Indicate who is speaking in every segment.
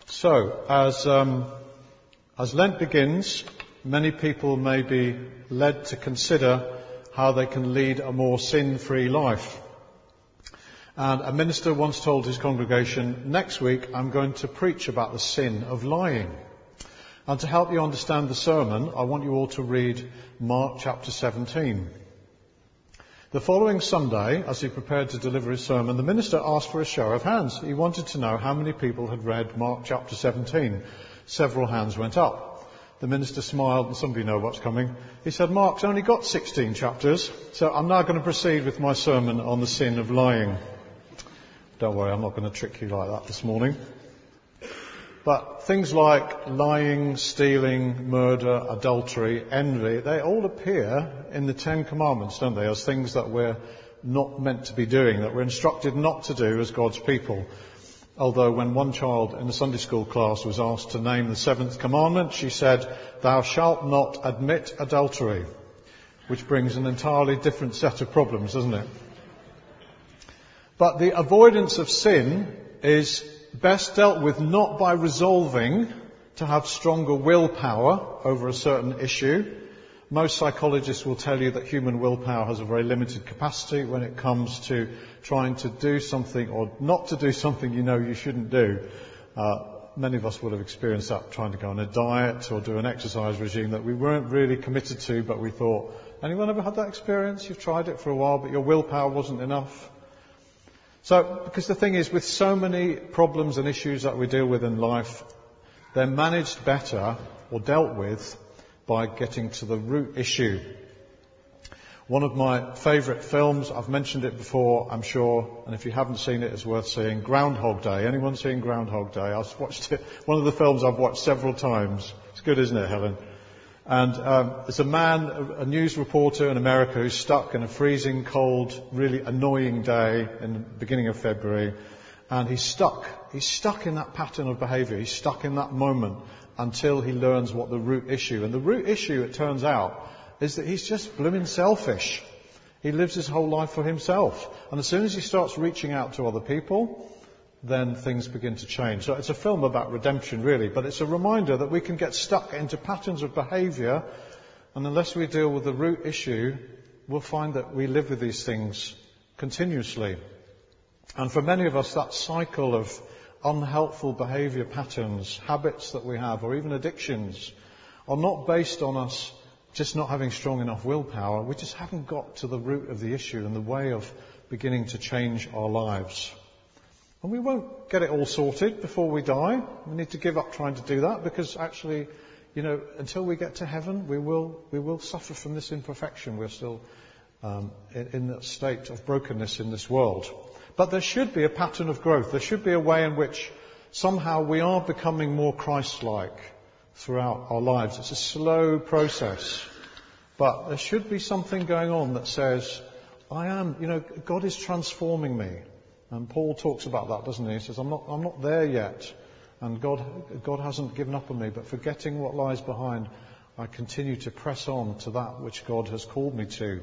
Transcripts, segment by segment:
Speaker 1: So, as Lent begins, many people may be led to consider how they can lead a more sin-free life. And a minister once told his congregation, next week I'm going to preach about the sin of lying. And to help you understand the sermon, I want you all to read Mark chapter 17. The following Sunday, as he prepared to deliver his sermon, the minister asked for a show of hands. He wanted to know how many people had read Mark chapter 17. Several hands went up. The minister smiled, and somebody know what's coming. He said, Mark's only got 16 chapters, so I'm now going to proceed with my sermon on the sin of lying. Don't worry, I'm not going to trick you like that this morning. But things like lying, stealing, murder, adultery, envy, they all appear in the Ten Commandments, don't they, as things that we're not meant to be doing, that we're instructed not to do as God's people. Although when one child in the Sunday school class was asked to name the seventh commandment, she said, "Thou shalt not admit adultery," which brings an entirely different set of problems, doesn't it? But the avoidance of sin is best dealt with not by resolving to have stronger willpower over a certain issue. Most psychologists will tell you that human willpower has a very limited capacity when it comes to trying to do something or not to do something you know you shouldn't do. Many of us would have experienced that trying to go on a diet or do an exercise regime that we weren't really committed to, but we thought, anyone ever had that experience? You've tried it for a while, but your willpower wasn't enough. So, because the thing is, with so many problems and issues that we deal with in life, they're managed better or dealt with by getting to the root issue. One of my favourite films, I've mentioned it before, I'm sure, and if you haven't seen it, it's worth seeing, Groundhog Day. Anyone seen Groundhog Day? I've watched it, one of the films I've watched several times. It's good, isn't it, Helen? And there's a man, a news reporter in America, who's stuck in a freezing cold, really annoying day in the beginning of February. And he's stuck in that pattern of behaviour. He's stuck in that moment until he learns what the root issue. And the root issue, it turns out, is that he's just blooming selfish. He lives his whole life for himself. And as soon as he starts reaching out to other people, then things begin to change. So it's a film about redemption, really, but it's a reminder that we can get stuck into patterns of behaviour, and unless we deal with the root issue, we'll find that we live with these things continuously. And for many of us, that cycle of unhelpful behaviour patterns, habits that we have, or even addictions, are not based on us just not having strong enough willpower. We just haven't got to the root of the issue and the way of beginning to change our lives. And we won't get it all sorted before we die. We need to give up trying to do that, because actually, until we get to heaven, we will suffer from this imperfection. We're still in that state of brokenness in this world. But there should be a pattern of growth. There should be a way in which somehow we are becoming more Christ-like throughout our lives. It's a slow process. But there should be something going on that says, God is transforming me. And Paul talks about that, doesn't he? He says, I'm not there yet. And God hasn't given up on me, but forgetting what lies behind, I continue to press on to that which God has called me to.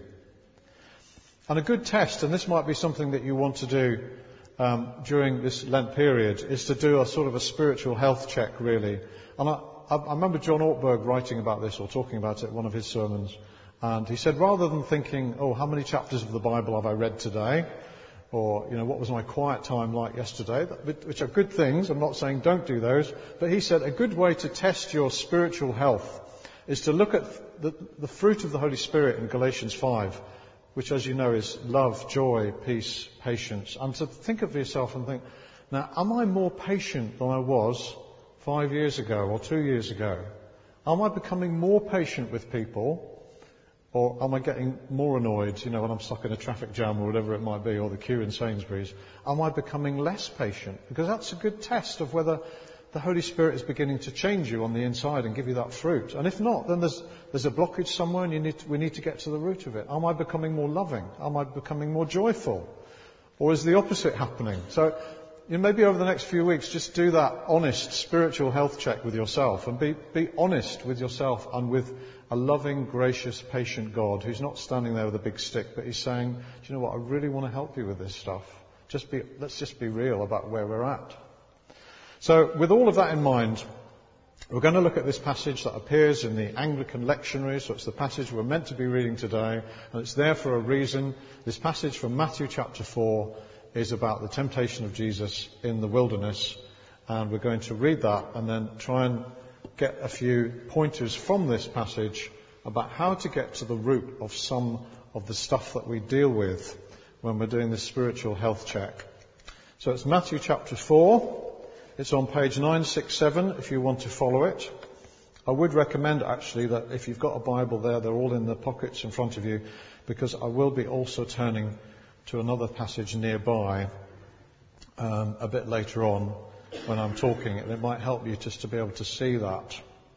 Speaker 1: And a good test, and this might be something that you want to do during this Lent period, is to do a sort of a spiritual health check, really. And I remember John Ortberg writing about this, or talking about it in one of his sermons. And he said, rather than thinking, how many chapters of the Bible have I read today? Or, what was my quiet time like yesterday? Which are good things. I'm not saying don't do those. But he said a good way to test your spiritual health is to look at the fruit of the Holy Spirit in Galatians 5, which, as you know, is love, joy, peace, patience. And to think of yourself and think, now, am I more patient than I was 5 years ago or 2 years ago? Am I becoming more patient with people? Or am I getting more annoyed, when I'm stuck in a traffic jam or whatever it might be, or the queue in Sainsbury's? Am I becoming less patient? Because that's a good test of whether the Holy Spirit is beginning to change you on the inside and give you that fruit. And if not, then there's a blockage somewhere, and we need to get to the root of it. Am I becoming more loving? Am I becoming more joyful? Or is the opposite happening? So, maybe over the next few weeks, just do that honest spiritual health check with yourself, and be honest with yourself and with a loving, gracious, patient God who's not standing there with a big stick, but he's saying, do you know what, I really want to help you with this stuff. Let's just be real about where we're at. So with all of that in mind, we're going to look at this passage that appears in the Anglican lectionary. So it's the passage we're meant to be reading today, and it's there for a reason. This passage from Matthew chapter 4 is about the temptation of Jesus in the wilderness, and we're going to read that and then try and get a few pointers from this passage about how to get to the root of some of the stuff that we deal with when we're doing this spiritual health check. So it's Matthew chapter 4. It's on page 967 if you want to follow it. I would recommend actually that if you've got a Bible there, they're all in the pockets in front of you, because I will be also turning to another passage nearby a bit later on when I'm talking, and it might help you just to be able to see that.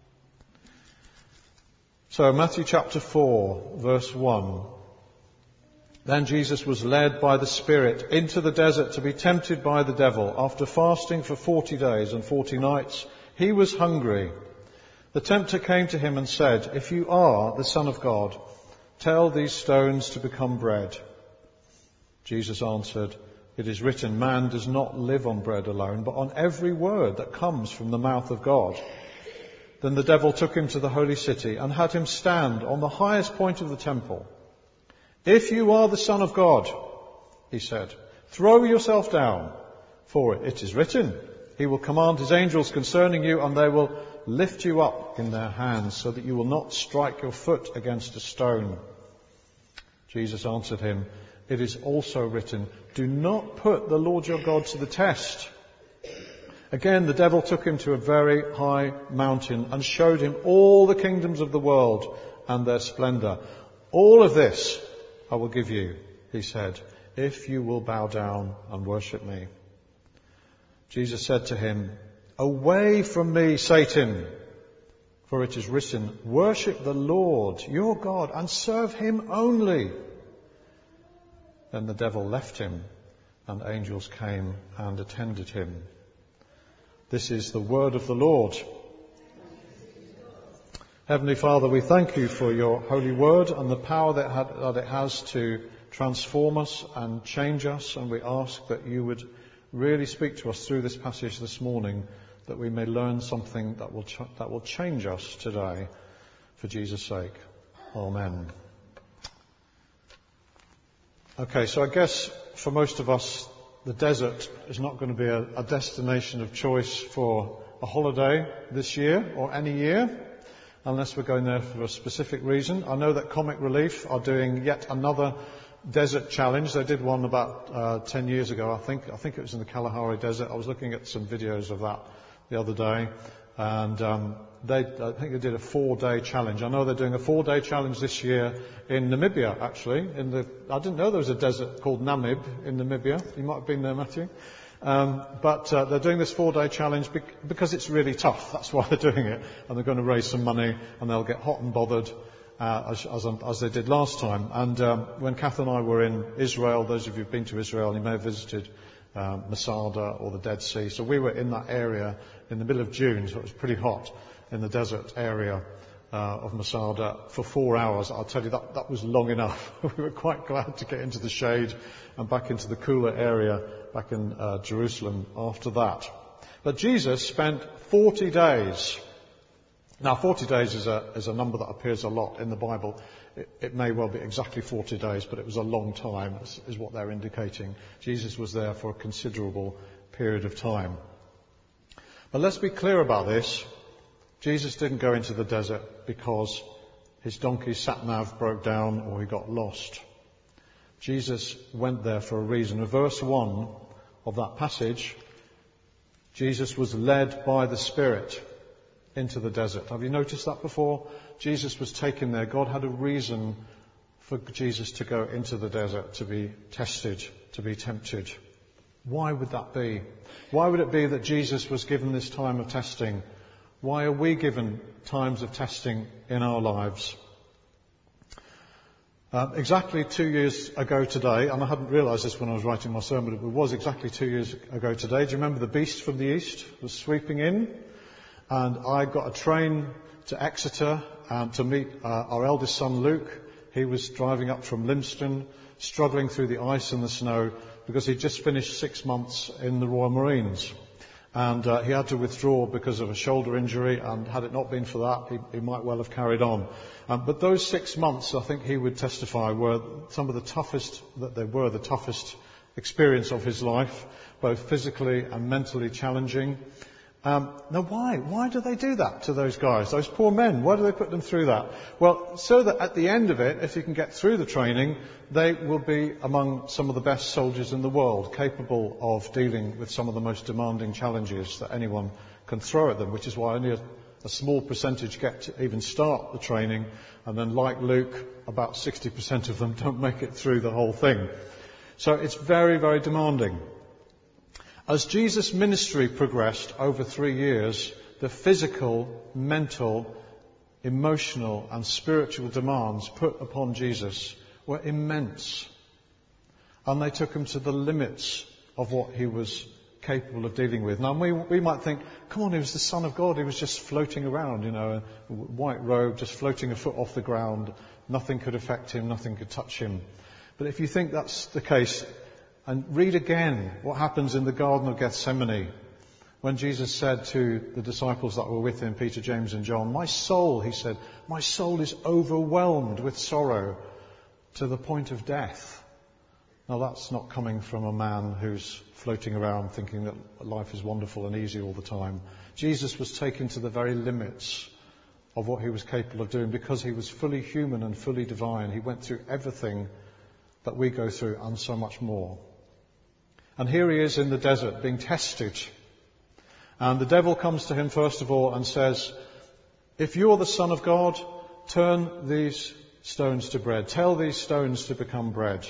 Speaker 1: So Matthew chapter 4, verse 1. Then Jesus was led by the Spirit into the desert to be tempted by the devil. After fasting for 40 days and 40 nights, he was hungry. The tempter came to him and said, "If you are the Son of God, tell these stones to become bread." Jesus answered, "It is written, man does not live on bread alone, but on every word that comes from the mouth of God." Then the devil took him to the holy city and had him stand on the highest point of the temple. "If you are the Son of God," he said, "throw yourself down, for it is written, he will command his angels concerning you, and they will lift you up in their hands, so that you will not strike your foot against a stone." Jesus answered him, "It is also written, do not put the Lord your God to the test." Again, the devil took him to a very high mountain and showed him all the kingdoms of the world and their splendor. "All of this I will give you," he said, "if you will bow down and worship me." Jesus said to him, "Away from me, Satan, for it is written, worship the Lord your God and serve him only." Then the devil left him, and angels came and attended him. This is the word of the Lord. Heavenly Father, we thank you for your holy word and the power that it has to transform us and change us, and we ask that you would really speak to us through this passage this morning, that we may learn something that will change us today, for Jesus' sake. Amen. Okay, so I guess for most of us, the desert is not going to be a destination of choice for a holiday this year or any year, unless we're going there for a specific reason. I know that Comic Relief are doing yet another desert challenge. They did one about 10 years ago, I think. I think it was in the Kalahari Desert. I was looking at some videos of that the other day. And I think they did a 4-day challenge. I know they're doing a 4-day challenge this year in Namibia, actually. I didn't know there was a desert called Namib in Namibia. You might have been there, Matthew. But they're doing this 4-day challenge because it's really tough. That's why they're doing it. And they're going to raise some money, and they'll get hot and bothered as they did last time. And when Kath and I were in Israel, those of you who've been to Israel, you may have visited Masada or the Dead Sea. So we were in that area in the middle of June, so it was pretty hot in the desert area of Masada for 4 hours. I'll tell you, that was long enough. We were quite glad to get into the shade and back into the cooler area back in Jerusalem after that. But Jesus spent 40 days. Now, 40 days is a number that appears a lot in the Bible. It may well be exactly 40 days, but it was a long time, is what they're indicating. Jesus was there for a considerable period of time. But let's be clear about this. Jesus didn't go into the desert because his donkey's sat-nav broke down or he got lost. Jesus went there for a reason. In verse 1 of that passage, Jesus was led by the Spirit into the desert. Have you noticed that before? Jesus was taken there. God had a reason for Jesus to go into the desert, to be tested, to be tempted. Why would that be? Why would it be that Jesus was given this time of testing? Why are we given times of testing in our lives? Exactly 2 years ago today, and I hadn't realised this when I was writing my sermon, but it was exactly 2 years ago today. Do you remember the beast from the east was sweeping in? And I got a train to Exeter to meet our eldest son Luke. He was driving up from Lympstone, struggling through the ice and the snow because he'd just finished 6 months in the Royal Marines. And he had to withdraw because of a shoulder injury, and had it not been for that, he might well have carried on. But those 6 months, I think he would testify, were some of the toughest experience of his life, both physically and mentally challenging. Now why? Why do they do that to those guys, those poor men? Why do they put them through that? Well, so that at the end of it, if you can get through the training, they will be among some of the best soldiers in the world, capable of dealing with some of the most demanding challenges that anyone can throw at them, which is why only a small percentage get to even start the training, and then like Luke, about 60% of them don't make it through the whole thing. So it's very, very demanding. As Jesus' ministry progressed over 3 years, the physical, mental, emotional and spiritual demands put upon Jesus were immense. And they took him to the limits of what he was capable of dealing with. Now we might think, come on, he was the Son of God, he was just floating around, a white robe, just floating a foot off the ground. Nothing could affect him, nothing could touch him. But if you think that's the case, and read again what happens in the Garden of Gethsemane when Jesus said to the disciples that were with him, Peter, James and John, my soul, he said, my soul is overwhelmed with sorrow to the point of death. Now that's not coming from a man who's floating around thinking that life is wonderful and easy all the time. Jesus was taken to the very limits of what he was capable of doing because he was fully human and fully divine. He went through everything that we go through and so much more. And here he is in the desert being tested. And the devil comes to him first of all and says, if you're the Son of God, turn these stones to bread. Tell these stones to become bread.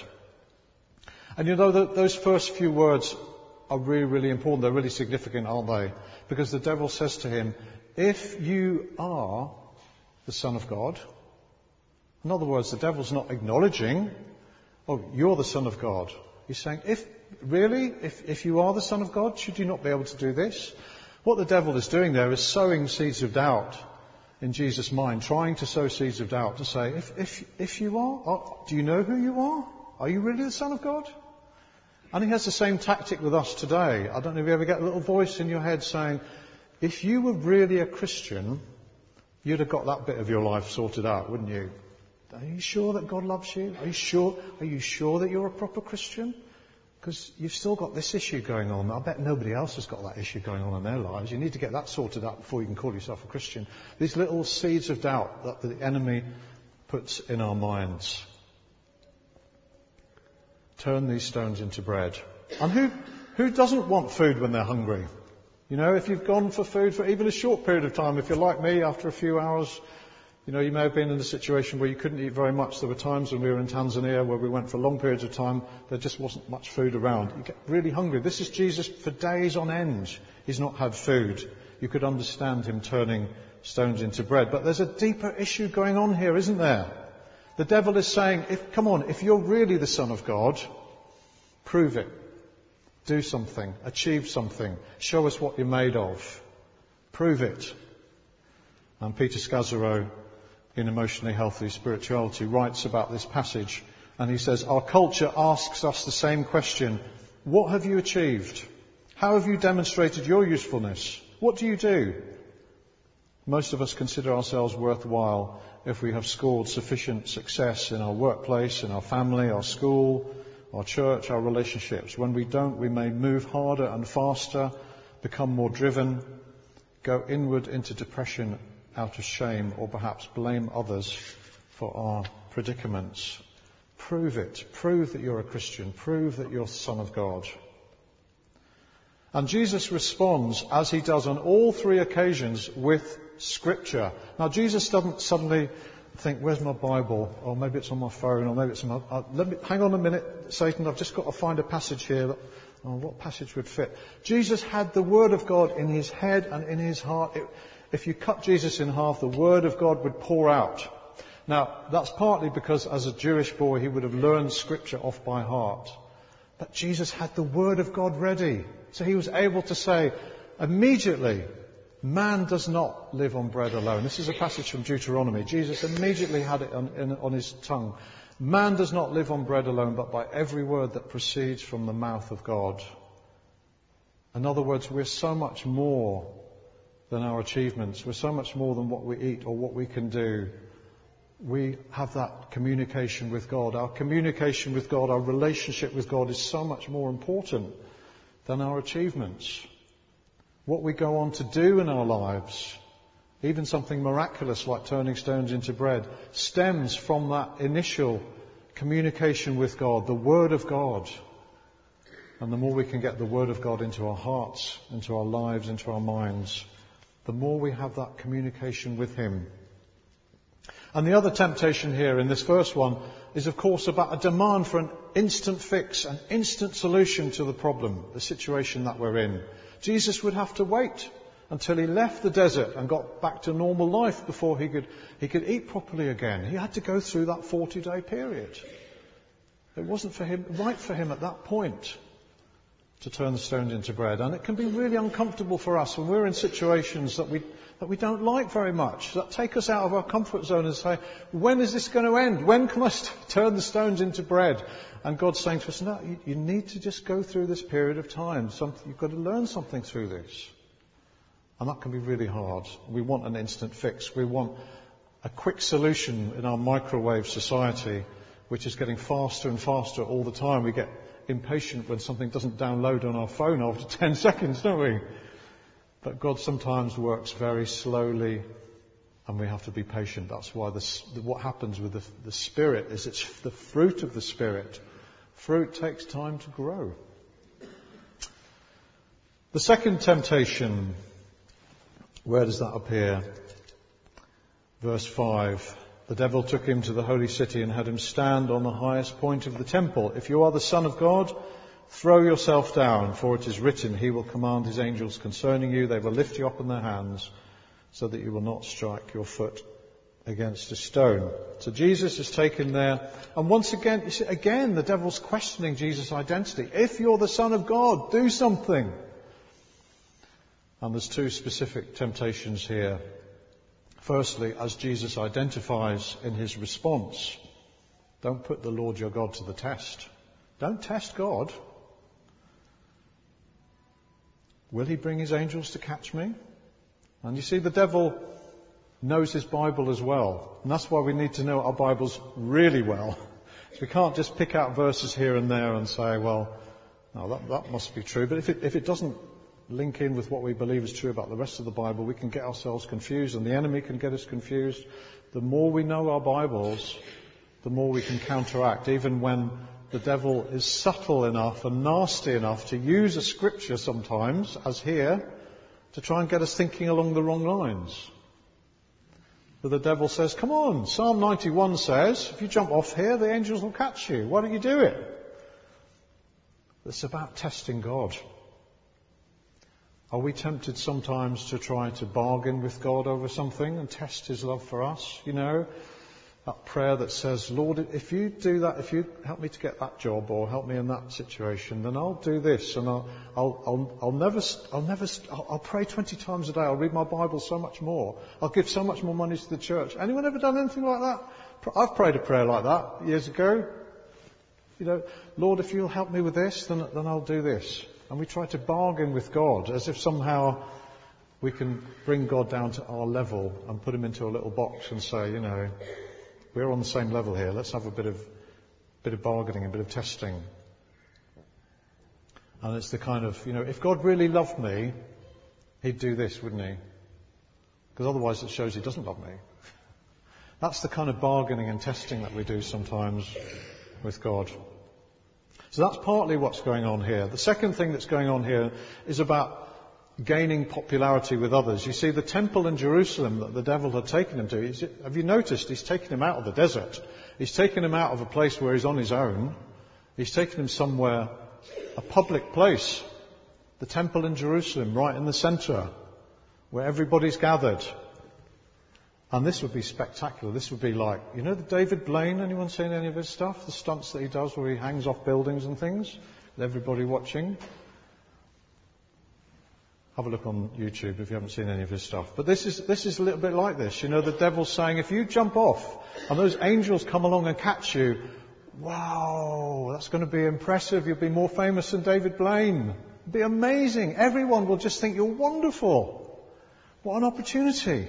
Speaker 1: And those first few words are really, really important. They're really significant, aren't they? Because the devil says to him, if you are the Son of God, in other words, the devil's not acknowledging, oh, you're the Son of God. He's saying, if you are the Son of God, should you not be able to do this? What the devil is doing there is sowing seeds of doubt in Jesus' mind, trying to sow seeds of doubt to say, if you are, do you know who you are? Are you really the Son of God? And he has the same tactic with us today. I don't know if you ever get a little voice in your head saying, if you were really a Christian, you'd have got that bit of your life sorted out, wouldn't you? Are you sure that God loves you? Are you sure that you're a proper Christian? Because you've still got this issue going on. I bet nobody else has got that issue going on in their lives. You need to get that sorted out before you can call yourself a Christian. These little seeds of doubt that the enemy puts in our minds. Turn these stones into bread. And who doesn't want food when they're hungry? If you've gone for food for even a short period of time, if you're like me, after a few hours, you may have been in a situation where you couldn't eat very much. There were times when we were in Tanzania where we went for long periods of time. There just wasn't much food around. You get really hungry. This is Jesus for days on end. He's not had food. You could understand him turning stones into bread. But there's a deeper issue going on here, isn't there? The devil is saying, if you're really the Son of God, prove it. Do something. Achieve something. Show us what you're made of. Prove it. And Peter Scazzaro, in Emotionally Healthy Spirituality, writes about this passage, and he says, our culture asks us the same question. What have you achieved? How have you demonstrated your usefulness? What do you do? Most of us consider ourselves worthwhile if we have scored sufficient success in our workplace, in our family, our school, our church, our relationships. When we don't, we may move harder and faster, become more driven, go inward into depression out of shame, or perhaps blame others for our predicaments. Prove it. Prove that you're a Christian. Prove that you're the Son of God. And Jesus responds, as he does on all three occasions, with Scripture. Now, Jesus doesn't suddenly think, where's my Bible? Or maybe it's on my phone, or maybe it's on my... hang on a minute, Satan, I've just got to find a passage here. What passage would fit? Jesus had the Word of God in his head and in his heart. If you cut Jesus in half, the Word of God would pour out. Now, that's partly because as a Jewish boy, he would have learned Scripture off by heart. But Jesus had the Word of God ready. So he was able to say immediately, man does not live on bread alone. This is a passage from Deuteronomy. Jesus immediately had it on his tongue. Man does not live on bread alone, but by every word that proceeds from the mouth of God. In other words, we're so much more than our achievements. We're so much more than what we eat or what we can do. We have that communication with God. Our communication with God, our relationship with God is so much more important than our achievements. What we go on to do in our lives, even something miraculous like turning stones into bread, stems from that initial communication with God, the Word of God. And the more we can get the Word of God into our hearts, into our lives, into our minds, the more we have that communication with Him. And the other temptation here in this first one is, of course, about a demand for an instant fix, an instant solution to the problem, the situation that we're in. Jesus would have to wait until he left the desert and got back to normal life before he could eat properly again. He had to go through that 40-day period. It wasn't right for him at that point to turn the stones into bread. And it can be really uncomfortable for us when we're in situations that we don't like very much, that take us out of our comfort zone and say, when is this going to end? When can I turn the stones into bread? And God's saying to us, no, you need to just go through this period of time. You've got to learn something through this. And that can be really hard. We want an instant fix. We want a quick solution in our microwave society, which is getting faster and faster all the time. We get impatient when something doesn't download on our phone after 10 seconds, don't we? But God sometimes works very slowly, and we have to be patient. That's why what happens with the Spirit is it's the fruit of the Spirit. Fruit takes time to grow. The second temptation, where does that appear? Verse 5. The devil took him to the holy city and had him stand on the highest point of the temple. If you are the Son of God, throw yourself down, for it is written, He will command His angels concerning you. They will lift you up in their hands so that you will not strike your foot against a stone. So Jesus is taken there. And once again, you see, again, the devil's questioning Jesus' identity. If you're the Son of God, do something. And there's two specific temptations here. Firstly, as Jesus identifies in his response, don't put the Lord your God to the test. Don't test God. Will he bring his angels to catch me? And you see, the devil knows his Bible as well. And that's why we need to know our Bibles really well. So we can't just pick out verses here and there and say, well, no, that must be true. But if it doesn't link in with what we believe is true about the rest of the Bible, we can get ourselves confused, and the enemy can get us confused. The more we know our Bibles, the more we can counteract, even when the devil is subtle enough and nasty enough to use a scripture sometimes, as here, to try and get us thinking along the wrong lines. But the devil says, come on, Psalm 91 says, if you jump off here, the angels will catch you. Why don't you do it? It's about testing God. Are we tempted sometimes to try to bargain with God over something and test his love for us? You know, that prayer that says, Lord, if you do that, if you help me to get that job or help me in that situation, then I'll do this, and I'll pray 20 times a day. I'll read my Bible so much more. I'll give so much more money to the church. Anyone ever done anything like that? I've prayed a prayer like that years ago. You know, Lord, if you'll help me with this, then I'll do this. And we try to bargain with God as if somehow we can bring God down to our level and put him into a little box and say, you know, we're on the same level here. Let's have a bit of bargaining, a bit of testing. And it's the kind of, you know, if God really loved me, he'd do this, wouldn't he? Because otherwise it shows he doesn't love me. That's the kind of bargaining and testing that we do sometimes with God. So that's partly what's going on here. The second thing that's going on here is about gaining popularity with others. You see, the temple in Jerusalem that the devil had taken him to, have you noticed he's taken him out of the desert? He's taken him out of a place where he's on his own. He's taken him somewhere, a public place. The temple in Jerusalem, right in the centre, where everybody's gathered. And this would be spectacular. This would be like, you know, the David Blaine, anyone seen any of his stuff? The stunts that he does where he hangs off buildings and things, with everybody watching. Have a look on YouTube if you haven't seen any of his stuff. But this is a little bit like this. You know, the devil's saying, if you jump off and those angels come along and catch you, wow, that's going to be impressive. You'll be more famous than David Blaine. It'd be amazing. Everyone will just think you're wonderful. What an opportunity.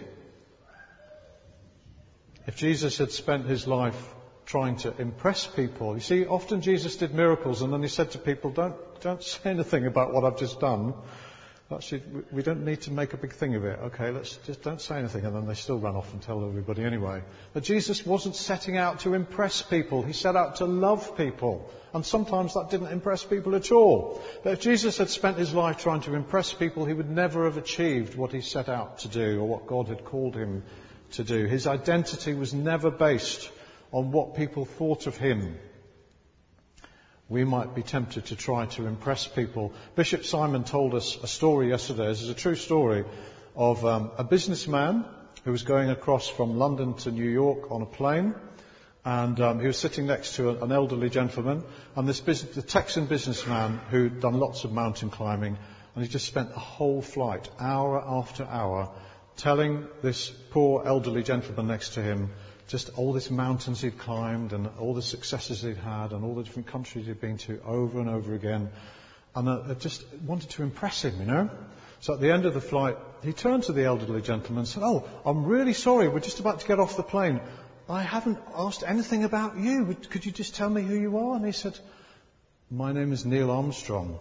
Speaker 1: If Jesus had spent his life trying to impress people, you see, often Jesus did miracles and then he said to people, don't say anything about what I've just done. Actually, we don't need to make a big thing of it. Okay, let's just don't say anything. And then they still ran off and tell everybody anyway. But Jesus wasn't setting out to impress people. He set out to love people. And sometimes that didn't impress people at all. But if Jesus had spent his life trying to impress people, he would never have achieved what he set out to do or what God had called him to do. His identity was never based on what people thought of him. We might be tempted to try to impress people. Bishop Simon told us a story yesterday. This is a true story of a businessman who was going across from London to New York on a plane. And he was sitting next to an elderly gentleman. And the Texan businessman who'd done lots of mountain climbing. And he just spent the whole flight, hour after hour, telling this poor elderly gentleman next to him just all these mountains he'd climbed and all the successes he'd had and all the different countries he'd been to over and over again. And I just wanted to impress him, you know. So at the end of the flight, he turned to the elderly gentleman and said, "Oh, I'm really sorry. We're just about to get off the plane. I haven't asked anything about you. Could you just tell me who you are?" And he said, "My name is Neil Armstrong."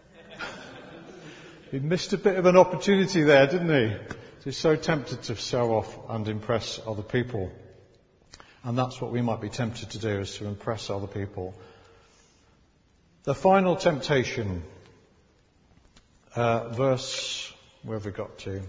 Speaker 1: He missed a bit of an opportunity there, didn't he? He's so tempted to show off and impress other people. And that's what we might be tempted to do, is to impress other people. The final temptation, verse, where have we got to?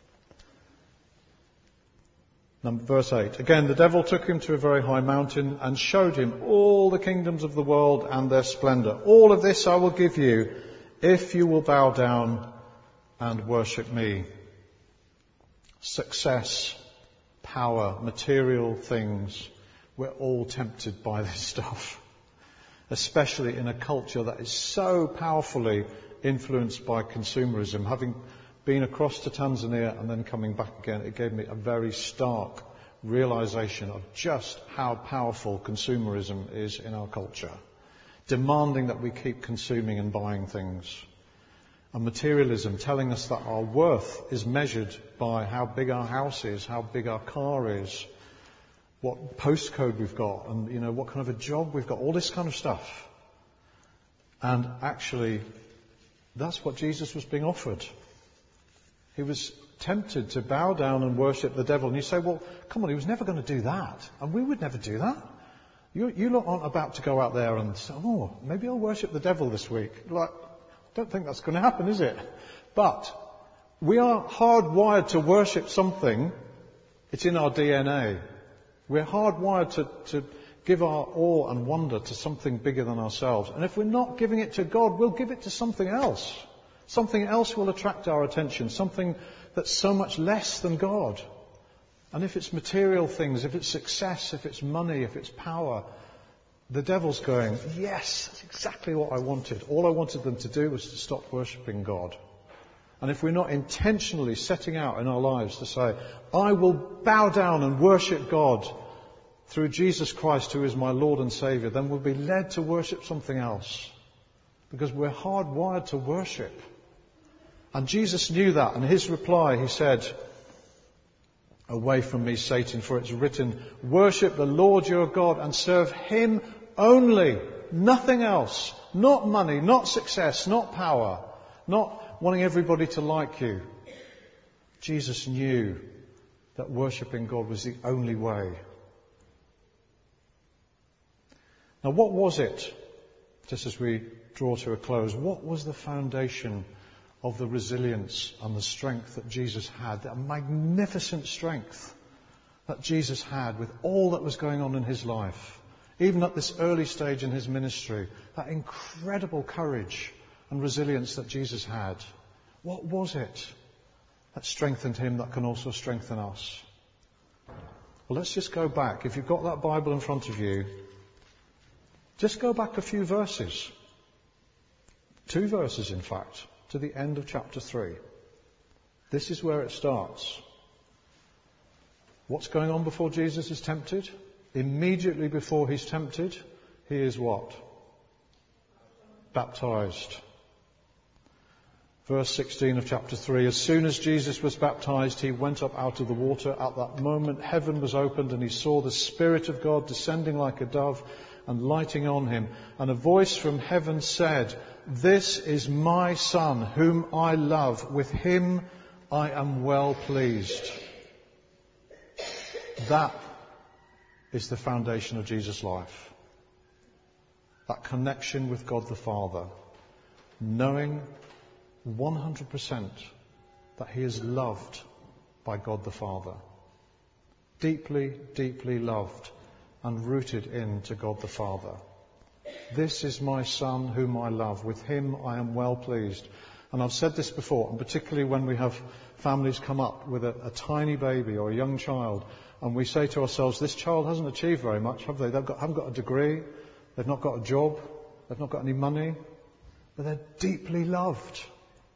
Speaker 1: Verse 8. Again, the devil took him to a very high mountain and showed him all the kingdoms of the world and their splendor. All of this I will give you if you will bow down and worship me. Success, power, material things. We're all tempted by this stuff. Especially in a culture that is so powerfully influenced by consumerism. Having been across to Tanzania and then coming back again, it gave me a very stark realization of just how powerful consumerism is in our culture. Demanding that we keep consuming and buying things. And materialism telling us that our worth is measured by how big our house is, how big our car is, what postcode we've got, and you know what kind of a job we've got, all this kind of stuff. And actually, that's what Jesus was being offered. He was tempted to bow down and worship the devil. And you say, well, come on, he was never going to do that. And we would never do that. You lot aren't about to go out there and say, oh, maybe I'll worship the devil this week. Like, don't think that's going to happen, is it? But we are hardwired to worship something. It's in our DNA. We're hardwired to give our awe and wonder to something bigger than ourselves. And if we're not giving it to God, we'll give it to something else. Something else will attract our attention. Something that's so much less than God. And if it's material things, if it's success, if it's money, if it's power, the devil's going, yes, that's exactly what I wanted. All I wanted them to do was to stop worshipping God. And if we're not intentionally setting out in our lives to say, I will bow down and worship God through Jesus Christ, who is my Lord and Saviour, then we'll be led to worship something else. Because we're hardwired to worship. And Jesus knew that. And his reply, he said, away from me, Satan, for it's written, worship the Lord your God and serve him only, nothing else. Not money, not success, not power, not wanting everybody to like you. Jesus knew that worshipping God was the only way. Now, what was it, just as we draw to a close, what was the foundation of the resilience and the strength that Jesus had, that magnificent strength that Jesus had with all that was going on in his life, even at this early stage in his ministry, that incredible courage and resilience that Jesus had? What was it that strengthened him that can also strengthen us? Well, let's just go back. If you've got that Bible in front of you, just go back a few verses. 2 verses, in fact, to the end of chapter 3. This is where it starts. What's going on before Jesus is tempted? Immediately before he's tempted, he is what? Baptized. Verse 16 of chapter 3, as soon as Jesus was baptized, he went up out of the water. At that moment, heaven was opened and he saw the Spirit of God descending like a dove and lighting on him. And a voice from heaven said, "This is my Son, whom I love. With him I am well pleased." That is the foundation of Jesus' life. That connection with God the Father. Knowing 100% that he is loved by God the Father. Deeply, deeply loved and rooted into God the Father. This is my Son whom I love. With him I am well pleased. And I've said this before, and particularly when we have families come up with a tiny baby or a young child, and we say to ourselves, this child hasn't achieved very much, have they? They haven't got a degree, they've not got a job, they've not got any money, but they're deeply loved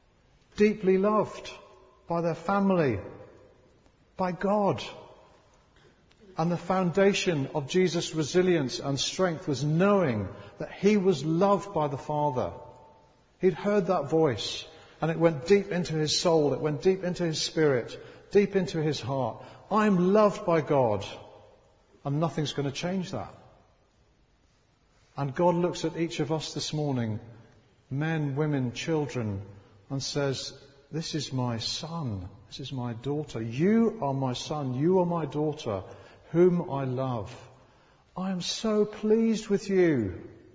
Speaker 1: by their family, by God. And the foundation of Jesus' resilience and strength was knowing that he was loved by the Father. He'd heard that voice, and it went deep into his soul, it went deep into his spirit, deep into his heart. I'm loved by God, and nothing's going to change that. And God looks at each of us this morning, men, women, children, and says, this is my son, this is my daughter. You are my son, you are my daughter, whom I love. I am so pleased with you.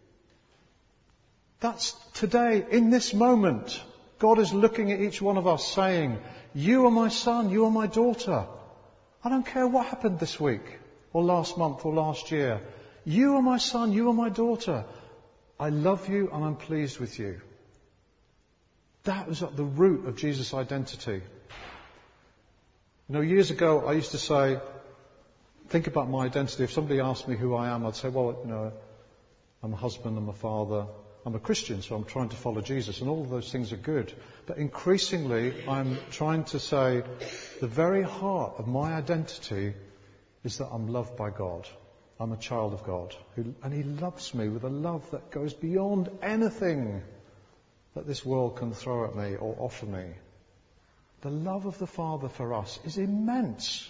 Speaker 1: That's today, in this moment, God is looking at each one of us saying, you are my son, you are my daughter. I don't care what happened this week, or last month, or last year. You are my son, you are my daughter. I love you and I'm pleased with you. That was at the root of Jesus' identity. You know, years ago I used to say, think about my identity. If somebody asked me who I am, I'd say, well, you know, I'm a husband, I'm a father, I'm a Christian, so I'm trying to follow Jesus, and all of those things are good. But increasingly, I'm trying to say the very heart of my identity is that I'm loved by God. I'm a child of God, and he loves me with a love that goes beyond anything that this world can throw at me or offer me. The love of the Father for us is immense.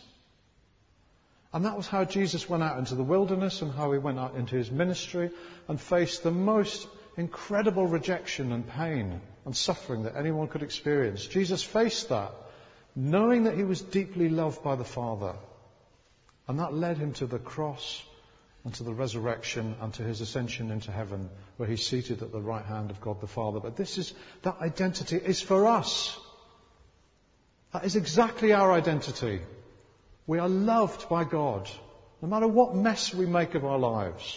Speaker 1: And that was how Jesus went out into the wilderness and how he went out into his ministry and faced the most incredible rejection and pain and suffering that anyone could experience. Jesus faced that, knowing that he was deeply loved by the Father. And that led him to the cross and to the resurrection and to his ascension into heaven, where he's seated at the right hand of God the Father. But that identity is for us. That is exactly our identity. We are loved by God, no matter what mess we make of our lives.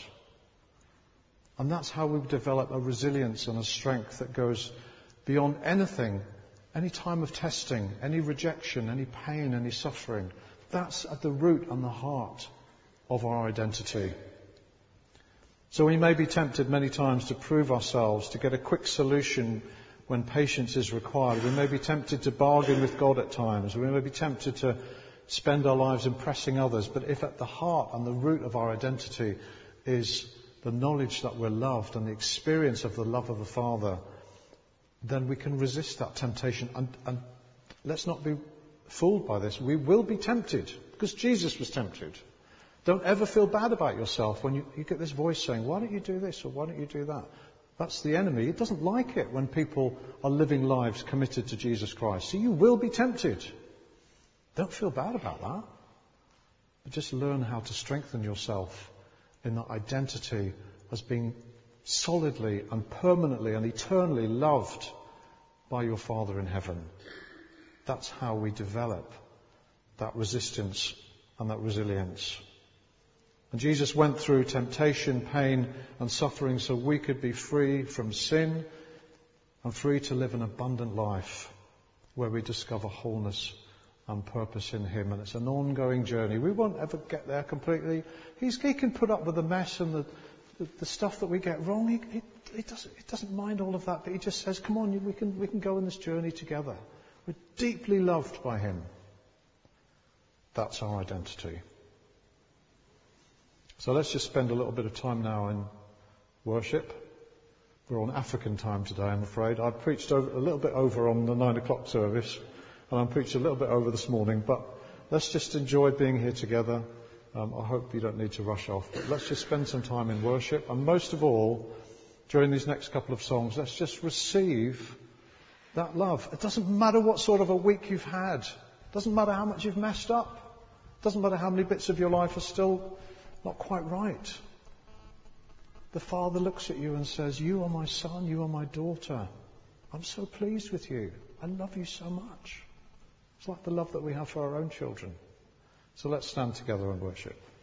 Speaker 1: And that's how we develop a resilience and a strength that goes beyond anything, any time of testing, any rejection, any pain, any suffering. That's at the root and the heart of our identity. So we may be tempted many times to prove ourselves, to get a quick solution when patience is required. We may be tempted to bargain with God at times. We may be tempted to spend our lives impressing others. But if at the heart and the root of our identity is the knowledge that we're loved and the experience of the love of the Father, then we can resist that temptation. And let's not be fooled by this. We will be tempted, because Jesus was tempted. Don't ever feel bad about yourself when you get this voice saying, why don't you do this or why don't you do that? That's the enemy. It doesn't like it when people are living lives committed to Jesus Christ. So you will be tempted. Don't feel bad about that. But just learn how to strengthen yourself in that identity as being solidly and permanently and eternally loved by your Father in heaven. That's how we develop that resistance and that resilience. And Jesus went through temptation, pain and suffering so we could be free from sin and free to live an abundant life where we discover wholeness and purpose in him. And it's an ongoing journey. We won't ever get there completely. He can put up with the mess and the stuff that we get wrong. He doesn't mind all of that, but he just says, come on, we can go on this journey together. We're deeply loved by him. That's our identity. So let's just spend a little bit of time now in worship, We're on African time today, I'm afraid. I preached a little bit over on the 9 o'clock service, and I preached a little bit over this morning, but let's just enjoy being here together. I hope you don't need to rush off, but let's just spend some time in worship, and most of all, during these next couple of songs, let's just receive that love. It doesn't matter what sort of a week you've had. It doesn't matter how much you've messed up. It doesn't matter how many bits of your life are still not quite right. The Father looks at you and says, you are my son, you are my daughter. I'm so pleased with you. I love you so much. It's like the love that we have for our own children. So let's stand together and worship.